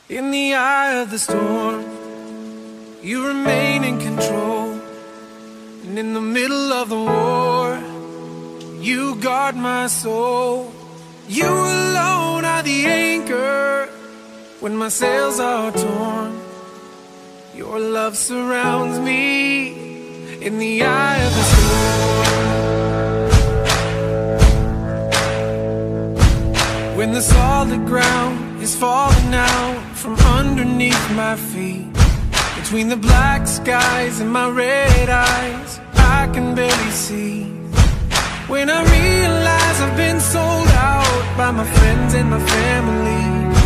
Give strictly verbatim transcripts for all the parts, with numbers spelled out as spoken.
In the eye of the storm, you remain in control. And in the middle of the war, you guard my soul. You alone are the anchor when my sails are torn. Your love surrounds me in the eye of the storm. When the solid ground is falling out from underneath my feet, between the black skies and my red eyes, I can barely see. When I realize I've been sold out by my friends and my family,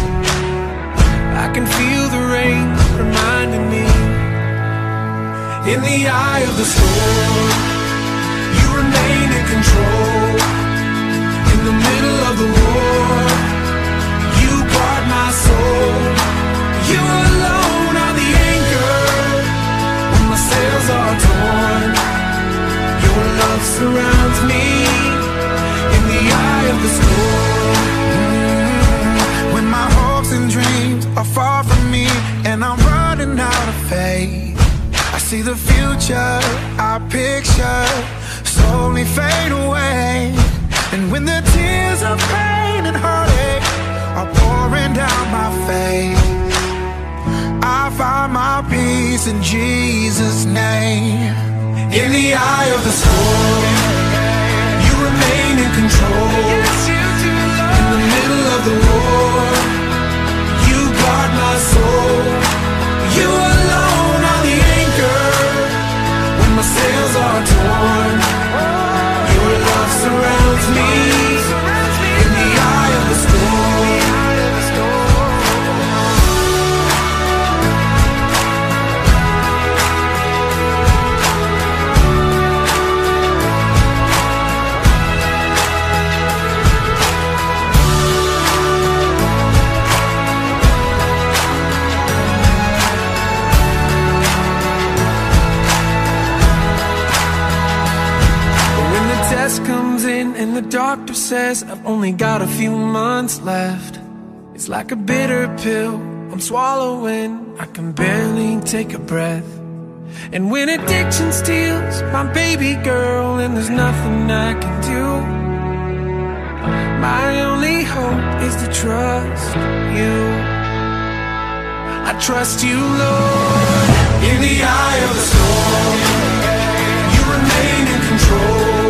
I can feel the rain reminding me. In the eye of the storm, you remain in control. In the middle of the war, you guard my soul. You alone are the anchor when my sails are torn. Your love surrounds me in the eye of the storm. Mm-hmm. When my hopes and dreams are far from me and I'm running out of faith, I see the future I picture slowly fade away. And when the tears of pain and heartache are pouring down my face, I find my peace in Jesus' name. In the eye of the storm, you remain in control. In the middle of the war, you guard my soul. You alone are the anchor when my sails are torn. Your love surrounds me in the eye of the storm. Comes in and the doctor says I've only got a few months left. It's like a bitter pill I'm swallowing, I can barely take a breath. And when addiction steals my baby girl and there's nothing I can do, my only hope is to trust you. I trust you, Lord. In the eye of the storm, you remain in control.